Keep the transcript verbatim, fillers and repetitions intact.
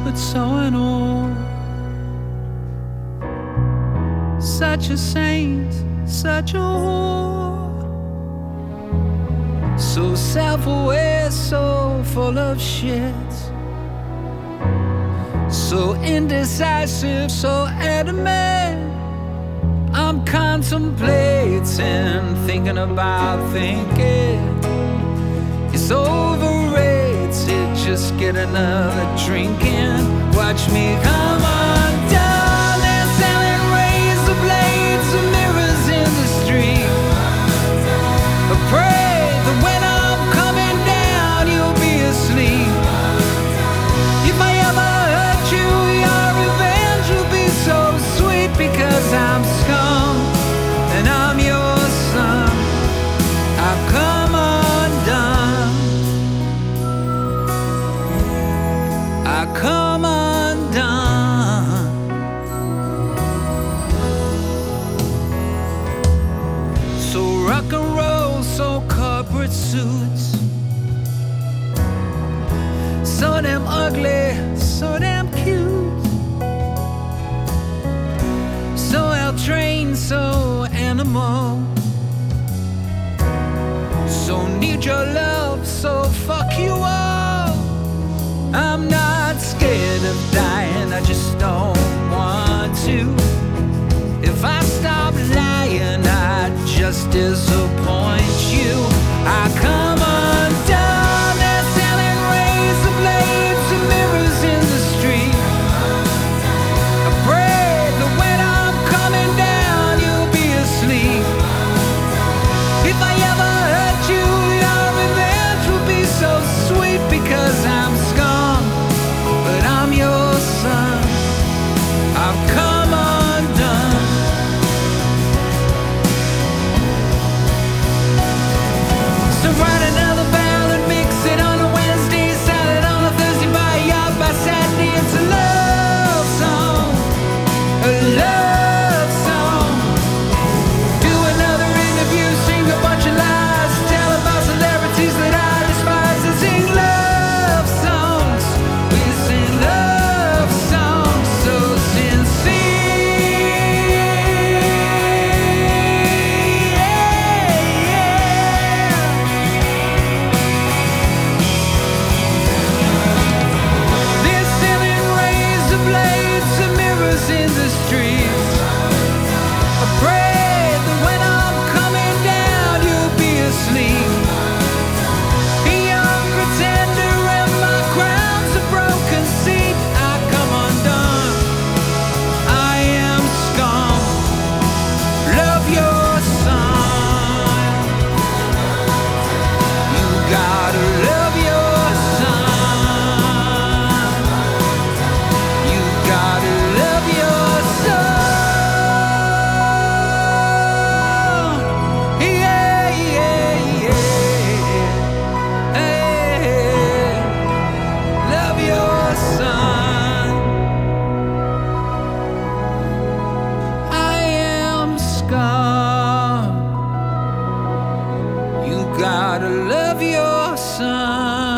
but so in awe. Such a saint, such a whore. So self-aware, so full of shit. So indecisive, so adamant. I'm contemplating, thinking about thinking. It's overrated, just get another drink in. Watch me come undone. They're selling razor blades and mirrors in the street. I pray that when I'm coming down, you'll be asleep. If I ever hurt you, your revenge will be so sweet. Because I'm scum and I'm your son. I've come undone. I come undone. So rock and roll, so corporate suits. So damn ugly, so damn cute. So L-trained, so animal. So need your love, so fuck you all. I'm not scared of dying, I just don't want to. If I stop lying, I'd just disappoint you. I come undone. They're selling razor blades and mirrors in the street. I pray that when I'm coming down, you'll be asleep. If I ever hurt you, your revenge will be so sweet. Because I'm scum, but I'm your son. I've come undone. So write another ballad, mix it on a Wednesday, salad on a Thursday, buy a yacht by Saturday. It's a love song, a love song. Do another interview, sing a bunch of lies, tell about celebrities that I despise, and sing love songs. We sing love songs so sincere. They're selling razor blades and mirrors in the streets. I pray that when I'm coming down, you'll be asleep. A young pretender and my crown's a broken seat. I come undone. I am scum. Love your son. You gotta love your son. You gotta love your son. Yeah, yeah, yeah. Hey, love your son. I am scum. You gotta love your son.